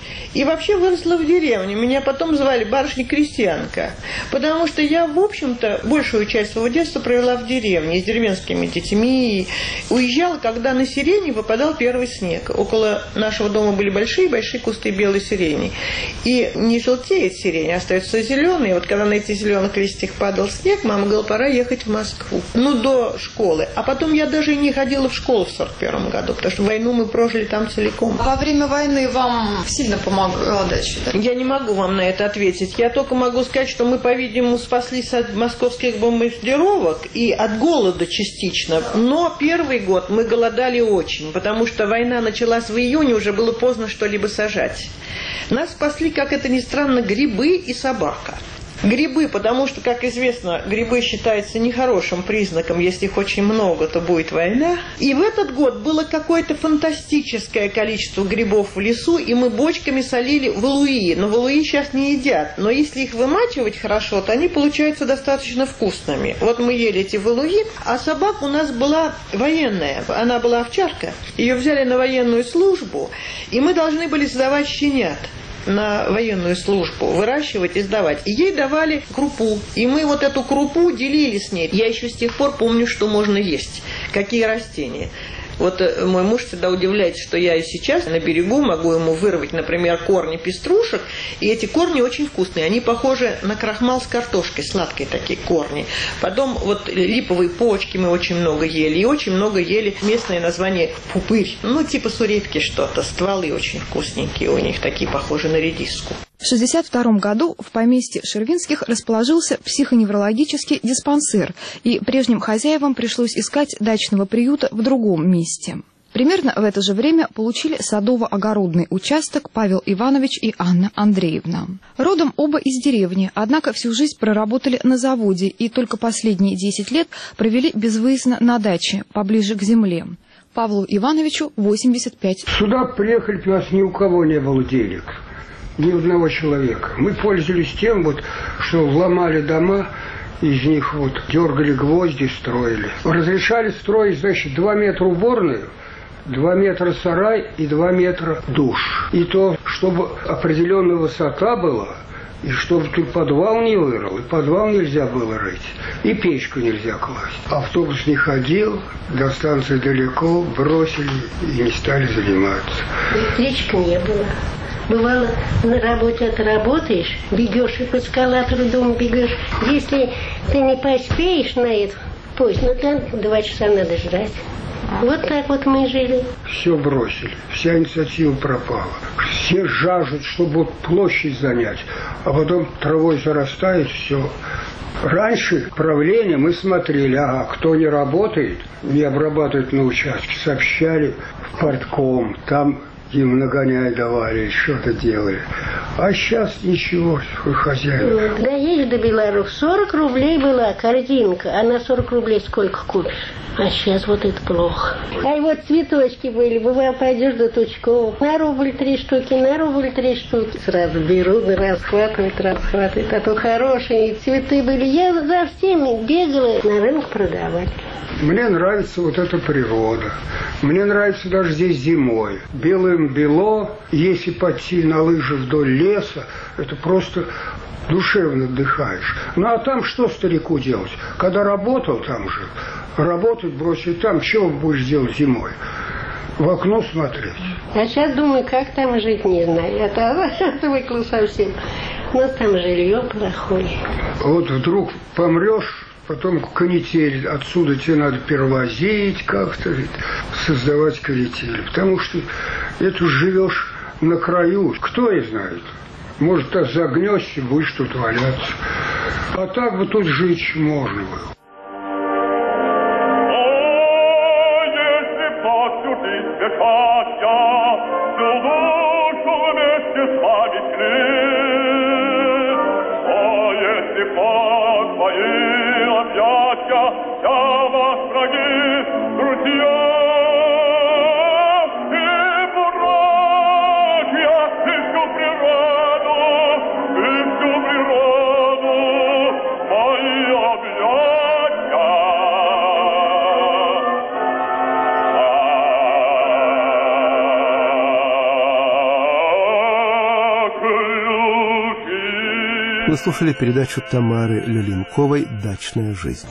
И вообще выросла в деревне. Меня потом звали барышня-крестьянка. Потому что я, в общем-то, большую часть своего детства провела в деревне, с деревенскими детьми. Уезжала, когда на сирени выпадал первый снег. Около нашего дома были большие-большие кусты белой сирени. И не желтеет сирень, а остается зеленый. И вот когда на этих зеленых листьях падал снег, мама говорила, пора ехать в Москву. Ну, до школы. А потом я даже и не ходила в школу в 41 году, потому что войну мы прожили там целиком. Во время войны вам сильно помогала дача, да? Я не могу вам на это ответить. Я только могу сказать, что мы, по-видимому, спаслись от московских бомбардировок и от голода частично. Но первый год мы голодали очень, потому что война началась в июне, уже было поздно что-либо сажать. Нас спасли, как это ни странно, грибы и собака. Грибы, потому что, как известно, грибы считаются нехорошим признаком. Если их очень много, то будет война. И в этот год было какое-то фантастическое количество грибов в лесу, и мы бочками солили валуи. Но валуи сейчас не едят. Но если их вымачивать хорошо, то они получаются достаточно вкусными. Вот мы ели эти валуи, а собака у нас была военная. Она была овчарка. Ее взяли на военную службу, и мы должны были сдавать щенят на военную службу, выращивать и сдавать. И ей давали крупу. И мы вот эту крупу делили с ней. Я еще с тех пор помню, что можно есть. Какие растения. Вот мой муж всегда удивляется, что я и сейчас на берегу могу ему вырвать, например, корни пеструшек. И эти корни очень вкусные. Они похожи на крахмал с картошкой. Сладкие такие корни. Потом вот липовые почки мы очень много ели. И очень много ели местное название пупырь. Ну, типа сурепки что-то. Стволы очень вкусненькие у них. Такие похожи на редиску. В 1962 году в поместье Шервинских расположился психоневрологический диспансер, и прежним хозяевам пришлось искать дачного приюта в другом месте. Примерно в это же время получили садово-огородный участок Павел Иванович и Анна Андреевна. Родом оба из деревни, однако всю жизнь проработали на заводе и только последние 10 лет провели безвыездно на даче, поближе к земле. Павлу Ивановичу 85. Сюда приехали, у нас ни у кого не было денег. Ни одного человека. Мы пользовались тем, вот, что ломали дома, из них вот дергали гвозди, строили. Разрешали строить, значит, 2 метра уборную, 2 метра сарай и 2 метра душ. И то, чтобы определенная высота была, и чтобы тут подвал не вырыл, и подвал нельзя было рыть, и печку нельзя класть. Автобус не ходил, до станции далеко, бросили и не стали заниматься. Электричка не было. Бывало, на работе отработаешь, бегешь и по эскалатору дома бегаешь. Если ты не поспеешь на это поезд, ну там 2 часа надо ждать. Вот так вот мы жили. Все бросили, вся инициатива пропала. Все жаждут, чтобы вот площадь занять, а потом травой зарастает все. Раньше правление мы смотрели, кто не работает, не обрабатывает на участке, сообщали в партком, там им нагоняй давали, что-то делали. А сейчас ничего, хозяин. Доедешь до Беларуси, 40 рублей была корзинка, а на 40 рублей сколько купишь? А сейчас вот это плохо. А и вот цветочки были, бывало, пойдешь до Тучкова, на рубль 3 штуки, на рубль 3 штуки. Сразу берут, расхватывают. А то хорошие цветы были. Я за всеми бегала на рынок продавать. Мне нравится вот эта природа. Мне нравится даже здесь зимой. Белым бело, если пойти на лыжи вдоль леса, это просто душевно отдыхаешь. Ну а там что старику делать? Когда работал там же, работать бросить там, чего будешь делать зимой? В окно смотреть. А сейчас думаю, как там жить, не знаю. Я отвыкла совсем. Но там жилье плохое. Вот вдруг помрешь, потом канитель, отсюда тебе надо перевозить как-то, создавать канитель. Потому что это живешь на краю. Кто и знает. Может, так загнешься, будешь тут валяться. А так бы тут жить можно было. Вы слушали передачу Тамары Люленковой «Дачная жизнь».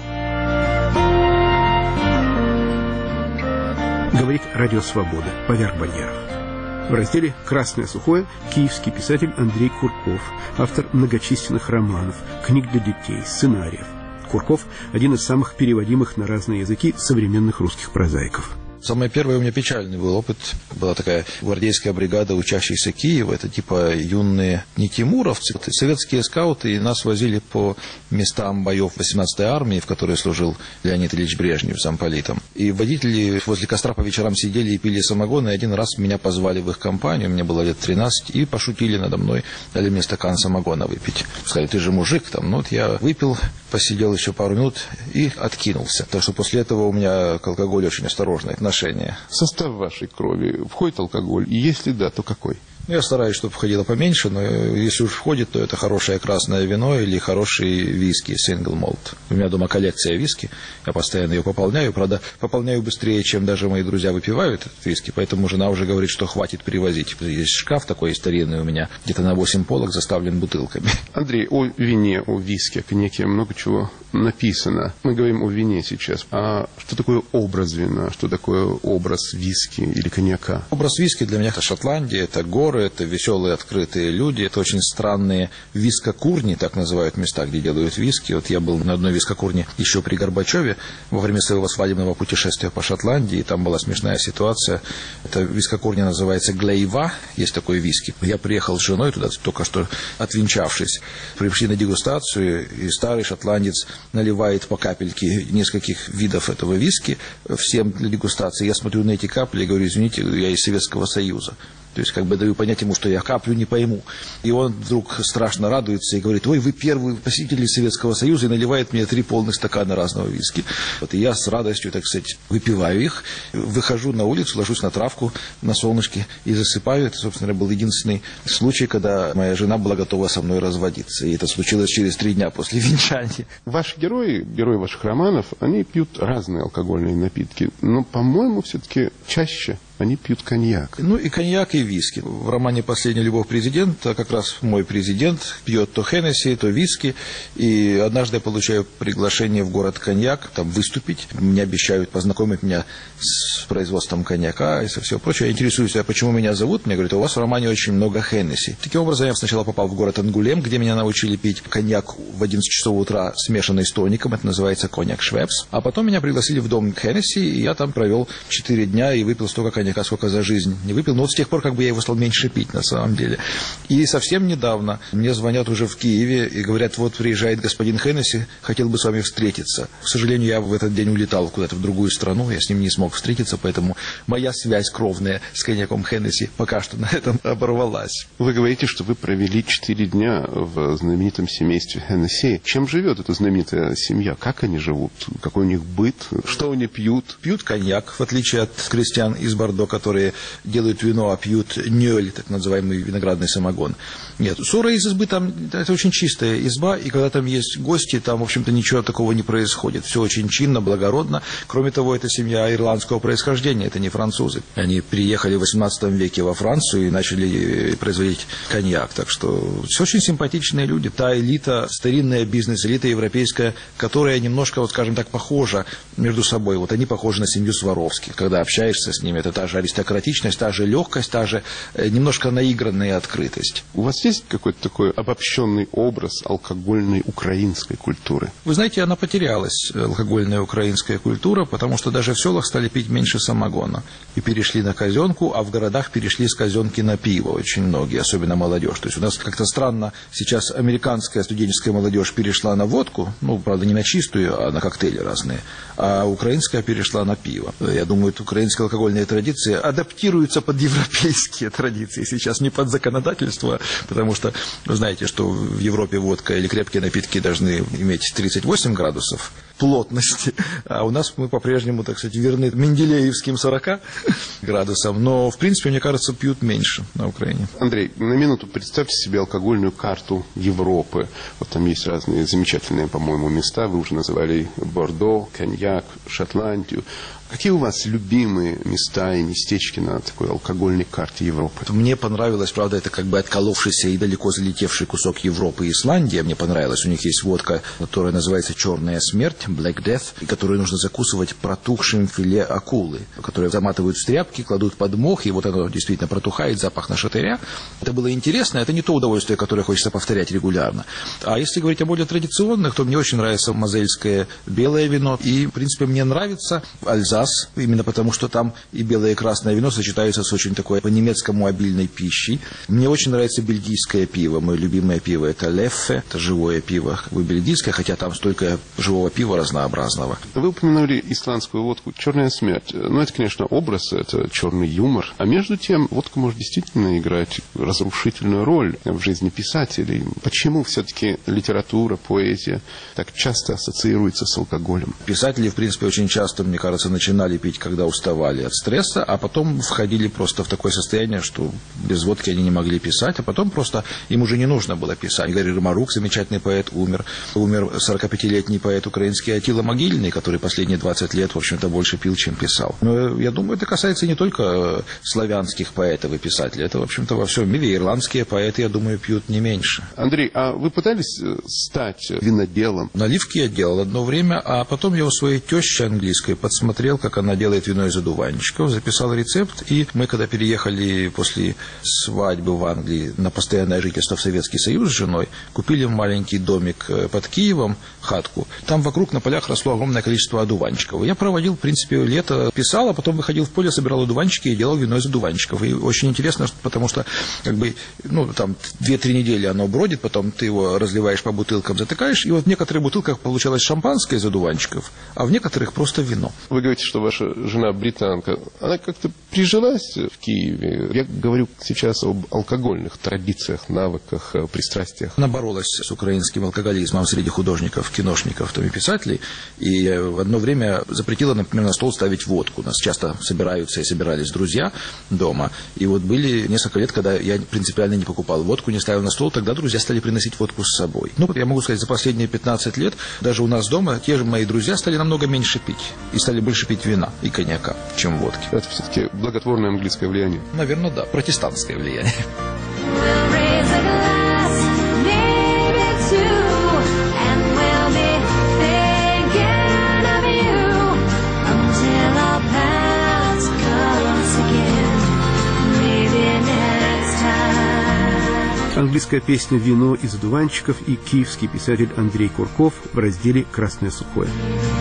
Говорит Радио Свобода. Поверх барьеров. В разделе «Красное сухое» киевский писатель Андрей Курков, автор многочисленных романов, книг для детей, сценариев. Курков – один из самых переводимых на разные языки современных русских прозаиков. Самый первый у меня печальный был опыт. Была такая гвардейская бригада, учащаяся Киева. Это типа юные не тимуровцы, это советские скауты. И нас возили по местам боев 18-й армии, в которой служил Леонид Ильич Брежнев замполитом. И водители возле костра по вечерам сидели и пили самогон. И один раз меня позвали в их компанию, мне было лет 13, и пошутили надо мной, дали мне стакан самогона выпить. Сказали, ты же мужик там. Ну вот я выпил, посидел еще пару минут и откинулся. Так что после этого у меня к алкоголю очень осторожное отношение. В состав вашей крови входит алкоголь? И если да, то какой? Я стараюсь, чтобы входило поменьше, но если уж входит, то это хорошее красное вино или хороший виски, сингл молт. У меня дома коллекция виски, я постоянно ее пополняю. Правда, пополняю быстрее, чем даже мои друзья выпивают этот виски, поэтому жена уже говорит, что хватит перевозить. Есть шкаф такой старинный у меня, где-то на 8 полок заставлен бутылками. Андрей, о вине, о виске, о коньяке много чего написано. Мы говорим о вине сейчас. А что такое образ вина? Что такое образ виски или коньяка? Образ виски для меня это Шотландия, это горы, это веселые открытые люди, это очень странные вискокурни, так называют места, где делают виски. Вот я был на одной вискокурне еще при Горбачеве во время своего свадебного путешествия по Шотландии, и там была смешная ситуация. Эта вискокурня называется Глейва, есть такой виски. Я приехал с женой туда, только что отвенчавшись. Пришли на дегустацию, и старый шотландец наливает по капельке нескольких видов этого виски всем для дегустации. Я смотрю на эти капли и говорю, извините, я из Советского Союза. То есть, как бы даю понять ему, что я каплю не пойму. И он вдруг страшно радуется и говорит, ой, вы первый посетитель Советского Союза, и наливает мне 3 полных стакана разного виски. Вот, и я с радостью, так сказать, выпиваю их, выхожу на улицу, ложусь на травку, на солнышке и засыпаю. Это, собственно, был единственный случай, когда моя жена была готова со мной разводиться. И это случилось через 3 дня после венчания. Ваши герои ваших романов, они пьют разные алкогольные напитки. Но, по-моему, все-таки чаще они пьют коньяк. Ну и коньяк, и виски. В романе «Последняя любовь президента» как раз мой президент пьет то Хеннесси, то виски. И однажды я получаю приглашение в город Коньяк, там выступить. Мне обещают познакомить меня с производством коньяка и со всего прочего. Я интересуюсь, а почему меня зовут? Мне говорят, у вас в романе очень много Хеннесси. Таким образом, я сначала попал в город Ангулем, где меня научили пить коньяк в 11 часов утра, смешанный с тоником. Это называется коньяк Швепс. А потом меня пригласили в дом Хеннесси, и я там провел 4 дня и выпил столько коньяка, сколько за жизнь не выпил. Но вот с тех пор как бы я его стал меньше пить на самом деле. И совсем недавно мне звонят уже в Киеве и говорят, вот приезжает господин Хеннесси, хотел бы с вами встретиться. К сожалению, я в этот день улетал куда-то в другую страну, я с ним не смог встретиться, поэтому моя связь кровная с коньяком Хеннесси пока что на этом оборвалась. Вы говорите, что вы провели 4 дня в знаменитом семействе Хеннесси. Чем живет эта знаменитая семья? Как они живут? Какой у них быт? Что они пьют? Пьют коньяк, в отличие от крестьян из Бордо, которые делают вино, а пьют нёль, так называемый виноградный самогон. Нет, ссора из избы там, это очень чистая изба, и когда там есть гости, там, в общем-то, ничего такого не происходит. Все очень чинно, благородно. Кроме того, это семья ирландского происхождения, это не французы. Они приехали в 18 веке во Францию и начали производить коньяк. Так что все очень симпатичные люди. Та элита, старинная бизнес-элита европейская, которая немножко, вот скажем так, похожа между собой. Вот они похожи на семью Сваровских. Когда общаешься с ними, это та же аристократичность, та же легкость, та же немножко наигранная открытость. У вас есть какой-то такой обобщенный образ алкогольной украинской культуры? Вы знаете, она потерялась, алкогольная украинская культура, потому что даже в селах стали пить меньше самогона. И перешли на казенку, а в городах перешли с казенки на пиво очень многие, особенно молодежь. То есть у нас как-то странно сейчас американская студенческая молодежь перешла на водку, ну, правда, не на чистую, а на коктейли разные, а украинская перешла на пиво. Я думаю, украинская алкогольная традиция адаптируется под европейские традиции сейчас, не под законодательство, потому что вы знаете, что в Европе водка или крепкие напитки должны иметь 38 градусов плотности, а у нас мы по-прежнему, так сказать, верны менделеевским 40 градусам, но, в принципе, мне кажется, пьют меньше на Украине. Андрей, на минуту представьте себе алкогольную карту Европы. Вот там есть разные замечательные, по-моему, места, вы уже называли Бордо, Коньяк, Шотландию. Какие у вас любимые места и местечки на такой алкогольной карте Европы? Мне понравилось, правда, это как бы отколовшийся и далеко залетевший кусок Европы и Исландия. Мне понравилось. У них есть водка, которая называется «Черная смерть», «Black Death», и которую нужно закусывать протухшим филе акулы, которые заматывают в тряпки, кладут под мох, и вот оно действительно протухает, запах нашатыря. Это было интересно. Это не то удовольствие, которое хочется повторять регулярно. А если говорить о более традиционных, то мне очень нравится мозельское белое вино. И, в принципе, мне нравится Альзас, именно потому, что там и белое, и красное вино сочетаются с очень такой по-немецкому обильной пищей. Мне очень нравится бельгийское пиво. Мое любимое пиво – это Леффе. Это живое пиво, как бы бельгийское, хотя там столько живого пива разнообразного. Вы упомянули исландскую водку «Черная смерть». Ну, это, конечно, образ, это черный юмор. А между тем, водка может действительно играть разрушительную роль в жизни писателей. Почему все-таки литература, поэзия так часто ассоциируется с алкоголем? Писатели, в принципе, очень часто, мне кажется, начинали пить, когда уставали от стресса, а потом входили просто в такое состояние, что без водки они не могли писать, а потом просто им уже не нужно было писать. Игорь Ромарук, замечательный поэт, умер 45-летний поэт украинский Аттила Могильный, который последние 20 лет, в общем-то, больше пил, чем писал. Но я думаю, это касается не только славянских поэтов и писателей, это, в общем-то, во всем мире. Ирландские поэты, я думаю, пьют не меньше. Андрей, а вы пытались стать виноделом? Наливки я делал одно время, а потом я у своей тещи английской подсмотрел, как она делает вино из одуванчиков, записал рецепт, и мы, когда переехали после свадьбы в Англии на постоянное жительство в Советский Союз с женой, купили маленький домик под Киевом, хатку. Там вокруг на полях росло огромное количество одуванчиков. Я проводил, в принципе, лето, писал, а потом выходил в поле, собирал одуванчики и делал вино из одуванчиков. И очень интересно, потому что, как бы, там 2-3 недели оно бродит, потом ты его разливаешь по бутылкам, затыкаешь, и вот в некоторых бутылках получалось шампанское из одуванчиков, а в некоторых просто вино. Вы говорите, что ваша жена британка, она как-то прижилась в Киеве. Я говорю сейчас об алкогольных традициях, навыках, пристрастиях. Она боролась с украинским алкоголизмом среди художников, киношников, и писателей, и в одно время запретила, например, на стол ставить водку. У нас часто собираются и собирались друзья дома, и вот были несколько лет, когда я принципиально не покупал водку, не ставил на стол, тогда друзья стали приносить водку с собой. Я могу сказать, за последние 15 лет даже у нас дома те же мои друзья стали намного меньше пить, и стали больше пить вина и коньяка, чем водки. Это все-таки благотворное английское влияние? Наверное, да, протестантское влияние. Английская песня «Вино из одуванчиков» и киевский писатель Андрей Курков в разделе «Красное сухое».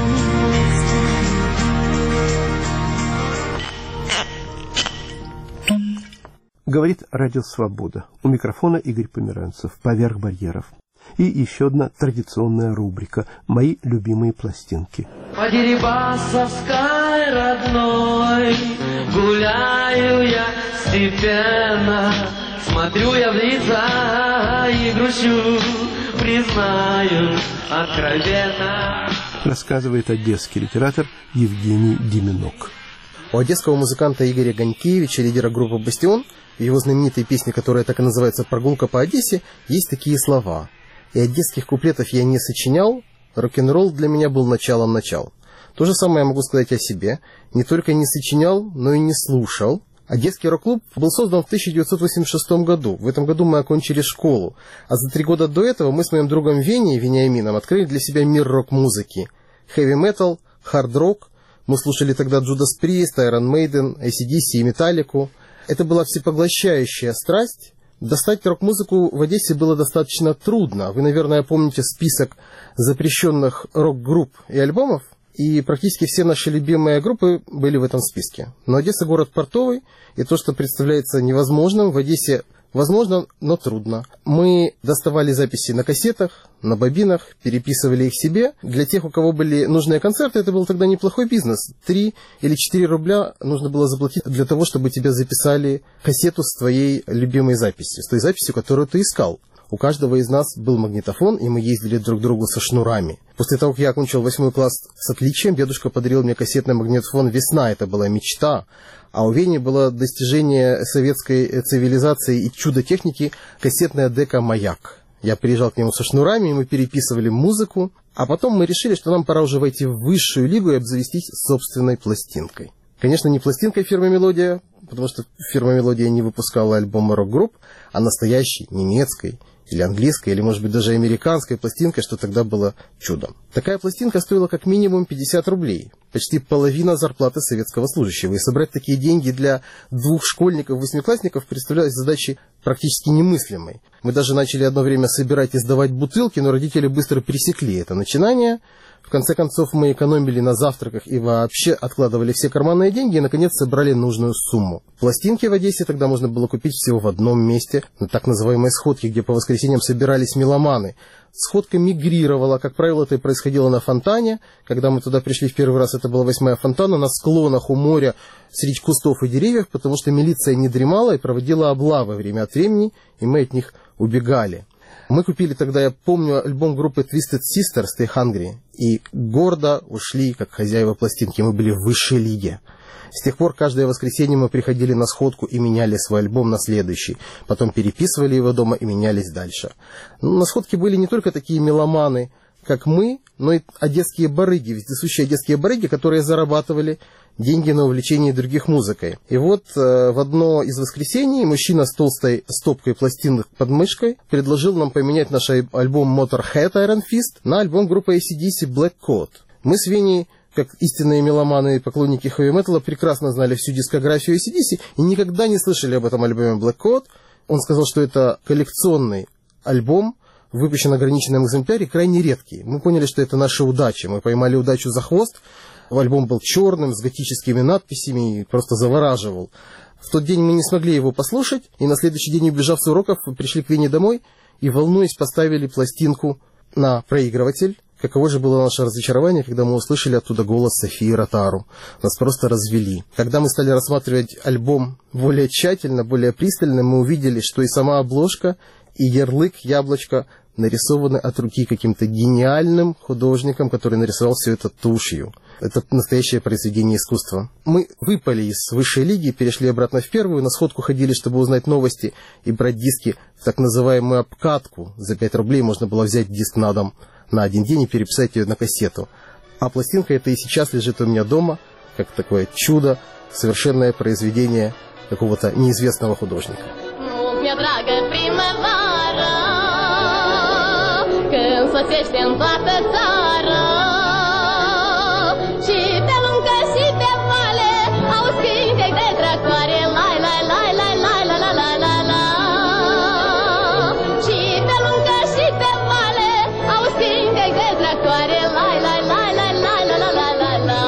Говорит Радио Свобода. У микрофона Игорь Померанцев. «Поверх барьеров». И еще одна традиционная рубрика «Мои любимые пластинки». По Дерибасовской родной гуляю я степенно, смотрю я в лица и грущу, признаю откровенно. Рассказывает одесский литератор Евгений Деменок. У одесского музыканта Игоря Ганькевича, лидера группы «Бастион», в его знаменитой песне, которая так и называется «Прогулка по Одессе», есть такие слова: «И одесских куплетов я не сочинял, рок-н-ролл для меня был началом начал». То же самое я могу сказать о себе. Не только не сочинял, но и не слушал. Одесский рок-клуб был создан в 1986 году. В этом году мы окончили школу. А за 3 года до этого мы с моим другом Вениамином открыли для себя мир рок-музыки. Хэви-метал, хард-рок. Мы слушали тогда Judas Priest, Iron Maiden, AC/DC и Металлику. Это была всепоглощающая страсть. Достать рок-музыку в Одессе было достаточно трудно. Вы, наверное, помните список запрещенных рок-групп и альбомов. И практически все наши любимые группы были в этом списке. Но Одесса город портовый, и то, что представляется невозможным, в Одессе возможно, но трудно. Мы доставали записи на кассетах, на бобинах, переписывали их себе. Для тех, у кого были нужные концерты, это был тогда неплохой бизнес. 3 или 4 рубля нужно было заплатить для того, чтобы тебе записали кассету с твоей любимой записью, с той записью, которую ты искал. У каждого из нас был магнитофон, и мы ездили друг к другу со шнурами. После того, как я окончил 8 класс с отличием, дедушка подарил мне кассетный магнитофон «Весна». Это была мечта. А у Вени было достижение советской цивилизации и чудо техники — кассетная дека «Маяк». Я приезжал к нему со шнурами, и мы переписывали музыку. А потом мы решили, что нам пора уже войти в высшую лигу и обзавестись собственной пластинкой. Конечно, не пластинкой фирмы «Мелодия», потому что фирма «Мелодия» не выпускала альбомы рок-групп, а настоящей немецкой или английской, или, может быть, даже американской пластинкой, что тогда было чудом. Такая пластинка стоила как минимум 50 рублей, почти половина зарплаты советского служащего. И собрать такие деньги для 2 школьников-восьмиклассников представлялось задачей практически немыслимой. Мы даже начали одно время собирать и сдавать бутылки, но родители быстро пресекли это начинание. В конце концов, мы экономили на завтраках и вообще откладывали все карманные деньги и, наконец, собрали нужную сумму. Пластинки в Одессе тогда можно было купить всего в одном месте, на так называемой сходке, где по воскресеньям собирались меломаны. Сходка мигрировала, как правило, это происходило на Фонтане. Когда мы туда пришли в первый раз, это была 8-я Фонтана, на склонах у моря, среди кустов и деревьев, потому что милиция не дремала и проводила облавы время от времени, и мы от них убегали. Мы купили тогда, я помню, альбом группы Twisted Sister «Stay Hungry» и гордо ушли, как хозяева пластинки. Мы были в высшей лиге. С тех пор каждое воскресенье мы приходили на сходку и меняли свой альбом на следующий. Потом переписывали его дома и менялись дальше. На сходке были не только такие меломаны, как мы, но и одесские барыги, вездесущие одесские барыги, которые зарабатывали деньги на увлечение других музыкой. И вот в одно из воскресений мужчина с толстой стопкой пластинок под мышкой предложил нам поменять наш альбом Motorhead Iron Fist на альбом группы AC/DC Black Coat. Мы с Веней, как истинные меломаны и поклонники хэви-металла, прекрасно знали всю дискографию AC/DC и никогда не слышали об этом альбоме Black Coat. Он сказал, что это коллекционный альбом, выпущен в ограниченном экземпляре, крайне редкий. Мы поняли, что это наша удача. Мы поймали удачу за хвост. Альбом был черным, с готическими надписями и просто завораживал. В тот день мы не смогли его послушать, и на следующий день, убежав с уроков, пришли к Вене домой и, волнуясь, поставили пластинку на проигрыватель. Каково же было наше разочарование, когда мы услышали оттуда голос Софии Ротару. Нас просто развели. Когда мы стали рассматривать альбом более тщательно, более пристально, мы увидели, что и сама обложка, и ярлык «Яблочко» нарисованы от руки каким-то гениальным художником, который нарисовал все это тушью. Это настоящее произведение искусства. Мы выпали из высшей лиги, перешли обратно в первую, на сходку ходили, чтобы узнать новости и брать диски в так называемую обкатку. За 5 рублей можно было взять диск на дом на один день и переписать ее на кассету. А пластинка эта и сейчас лежит у меня дома, как такое чудо, совершенное произведение какого-то неизвестного художника. Sosește în toată țara Și pe lungă și pe vale Au scântec de tractoare Lai, lai, lai, lai, lai, la, la, la, la, la Și pe lungă și pe vale Au scântec de tractoare Lai, lai, lai, lai, lai, la, la, la, la, la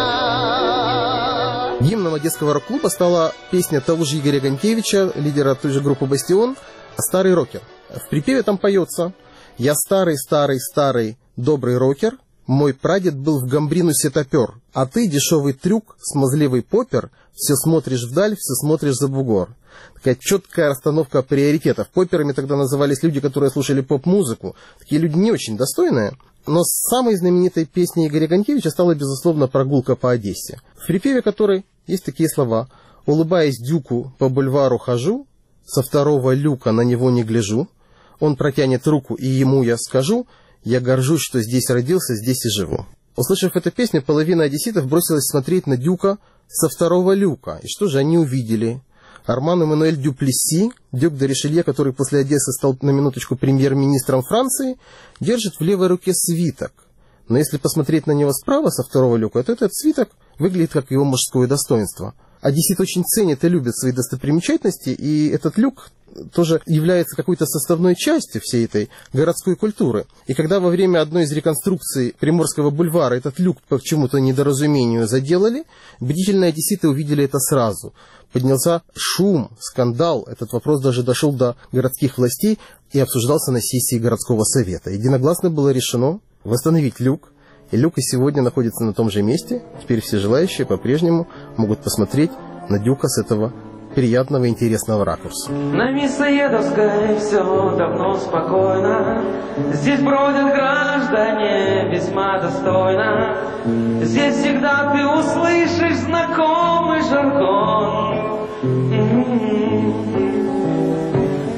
Гимном Одесского рок-клуба стала песня того же Игоря Гонькевича, лидера той же группы «Бастион», «Старый рокер». В припеве там поется: «Я старый, старый, старый, добрый рокер, мой прадед был в Гамбринусе топер, а ты, дешевый трюк, смазливый поппер, все смотришь вдаль, все смотришь за бугор». Такая четкая расстановка приоритетов. Попперами тогда назывались люди, которые слушали поп-музыку. Такие люди не очень достойные. Но самой знаменитой песней Игоря Гонькевича стала, безусловно, «Прогулка по Одессе», в припеве которой есть такие слова: «Улыбаясь дюку, по бульвару хожу, со 2-го люка на него не гляжу. Он протянет руку, и ему я скажу: я горжусь, что здесь родился, здесь и живу». Услышав эту песню, половина одесситов бросилась смотреть на Дюка со 2-го люка. И что же они увидели? Арман Эммануэль Дюплесси, дюк де Ришелье, который после Одессы стал на минуточку премьер-министром Франции, держит в левой руке свиток. Но если посмотреть на него справа со 2-го люка, то этот свиток выглядит как его мужское достоинство. Одесситы очень ценят и любят свои достопримечательности, и этот люк тоже является какой-то составной частью всей этой городской культуры. И когда во время одной из реконструкций Приморского бульвара этот люк по чему-то недоразумению заделали, бдительные одесситы увидели это сразу. Поднялся шум, скандал. Этот вопрос даже дошел до городских властей и обсуждался на сессии городского совета. Единогласно было решено восстановить люк. И люк и сегодня находится на том же месте. Теперь все желающие по-прежнему могут посмотреть на Дюка с этого приятного и интересного ракурса. На Мясоедовской все давно спокойно. Здесь бродят граждане весьма достойно. Здесь всегда ты услышишь знакомый жаргон.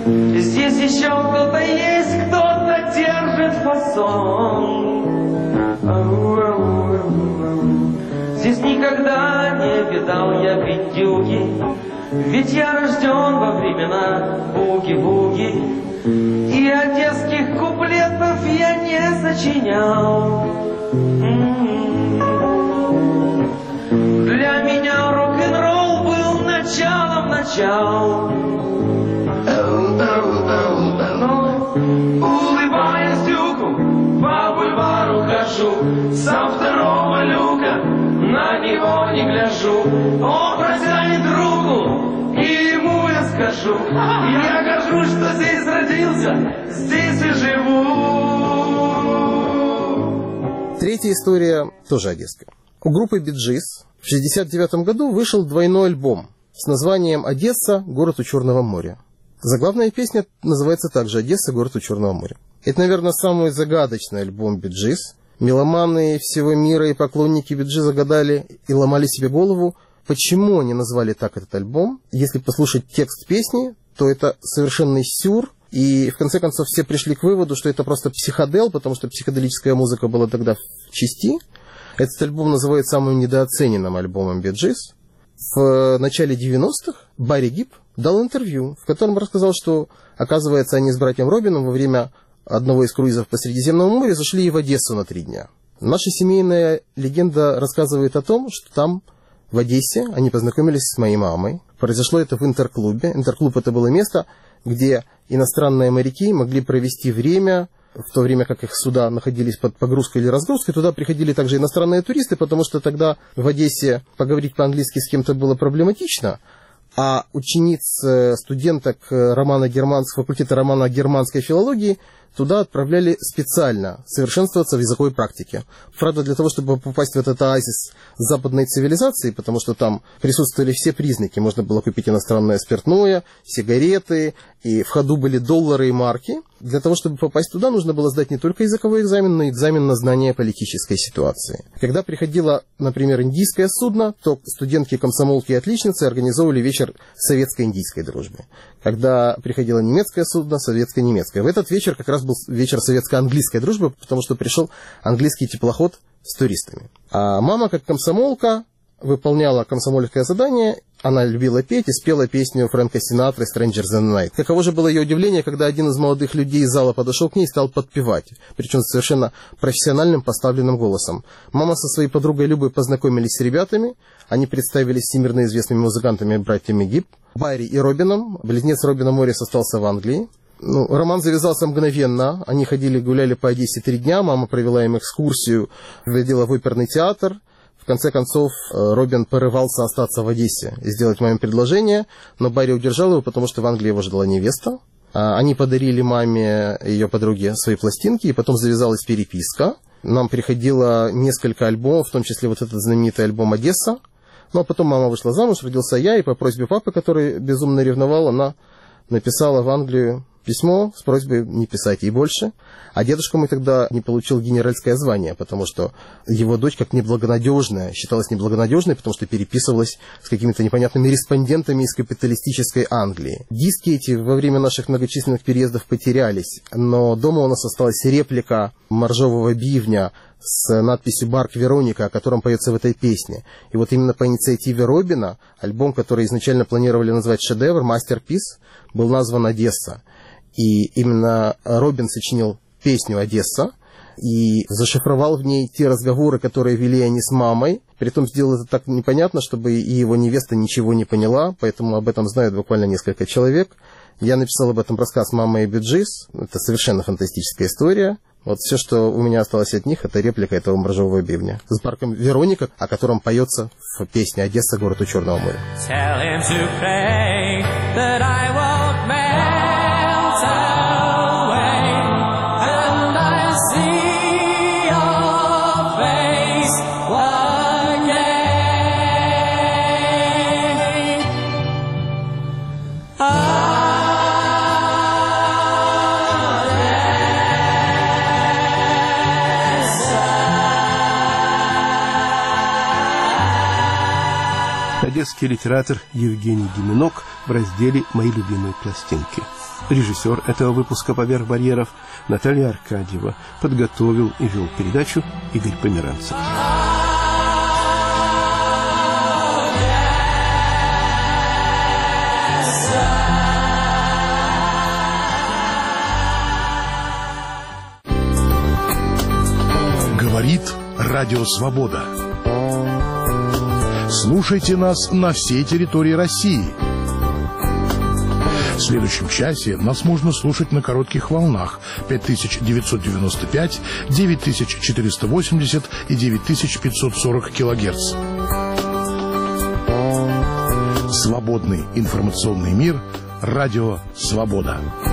Здесь еще кто-то есть, кто-то держит фасон. стал я бедюги, ведь я рожден во времена буги-буги, и одесских куплетов я не сочинял. Для меня рок-н-ролл был началом начал. Улыбаясь дюку, по бульвару хожу, со второго люка на него не гляжу. Он протянет руку, и ему я скажу: я горжусь, что здесь родился, здесь и живу. Третья история тоже одесская. У группы Bee Gees в 1969 году вышел двойной альбом с названием «Одесса. Город у Черного моря». Заглавная песня называется также «Одесса. Город у Черного моря». Это, наверное, самый загадочный альбом Bee Gees. Меломаны всего мира и поклонники Bee Gees загадали и ломали себе голову, почему они назвали так этот альбом. Если послушать текст песни, то это совершенный сюр. И, в конце концов, все пришли к выводу, что это просто психодел, потому что психоделическая музыка была тогда в части. Этот альбом называют самым недооцененным альбомом Bee Gees. В начале 90-х Барри Гиб дал интервью, в котором рассказал, что, оказывается, они с братьем Робином во время одного из круизов по Средиземному морю зашли и в Одессу на 3 дня. Наша семейная легенда рассказывает о том, что там, в Одессе, они познакомились с моей мамой. Произошло это в Интерклубе. Интерклуб — это было место, где иностранные моряки могли провести время, в то время как их суда находились под погрузкой или разгрузкой. Туда приходили также иностранные туристы, потому что тогда в Одессе поговорить по-английски с кем-то было проблематично. А учениц, студенток факультета романо-германской филологии туда отправляли специально совершенствоваться в языковой практике. Правда, для того, чтобы попасть в этот оазис западной цивилизации, потому что там присутствовали все признаки. Можно было купить иностранное спиртное, сигареты, и в ходу были доллары и марки. Для того, чтобы попасть туда, нужно было сдать не только языковой экзамен, но и экзамен на знание политической ситуации. Когда приходило, например, индийское судно, то студентки, комсомолки и отличницы организовывали вечер советско-индийской дружбы. Когда приходило немецкое судно, советско-немецкое. В этот вечер как раз был вечер советско-английской дружбы, потому что пришел английский теплоход с туристами. А мама, как комсомолка, выполняла комсомольское задание. Она любила петь и спела песню Фрэнка Синатры «Strangers in the Night». Каково же было ее удивление, когда один из молодых людей из зала подошел к ней и стал подпевать, причем совершенно профессиональным поставленным голосом. Мама со своей подругой Любой познакомились с ребятами. Они представились всемирно известными музыкантами братьями Гиб, Барри и Робином. Близнец Робина Моррис остался в Англии. Роман завязался мгновенно. Они гуляли по Одессе 3 дня. Мама провела им экскурсию, вводила в оперный театр. В конце концов, Робин порывался остаться в Одессе и сделать маме предложение, но Барри удержал его, потому что в Англии его ждала невеста. Они подарили маме и ее подруге свои пластинки, и потом завязалась переписка. Нам приходило несколько альбомов, в том числе вот этот знаменитый альбом «Одесса». Но потом мама вышла замуж, родился я, и по просьбе папы, который безумно ревновал, она написала в Англию письмо с просьбой не писать ей больше. А дедушка мой тогда не получил генеральское звание, потому что его дочь, как неблагонадежная, считалась неблагонадежной, потому что переписывалась с какими-то непонятными респондентами из капиталистической Англии. Диски эти во время наших многочисленных переездов потерялись, но дома у нас осталась реплика «Моржового бивня» с надписью «Барк Вероника», о котором поется в этой песне. И вот именно по инициативе Робина альбом, который изначально планировали назвать «Шедевр», «Мастерпис», был назван «Одесса». И именно Робин сочинил песню «Одесса» и зашифровал в ней те разговоры, которые вели они с мамой. Притом сделал это так непонятно, чтобы и его невеста ничего не поняла, поэтому об этом знают буквально несколько человек. Я написал об этом рассказ «Мама и Bee Gees». Это совершенно фантастическая история. Вот все, что у меня осталось от них, это реплика этого моржового бивня с барком Вероника, о котором поется в песне «Одесса. Город у Черного моря». Одесский литератор Евгений Деменок в разделе «Мои любимые пластинки». Режиссер этого выпуска «Поверх барьеров» Наталья Аркадьева. Подготовил и вел передачу Игорь Померанцев. Говорит Радио Свобода. Слушайте нас на всей территории России. В следующем часе нас можно слушать на коротких волнах 5995, 9480 и 9540 килогерц. Свободный информационный мир. Радио Свобода.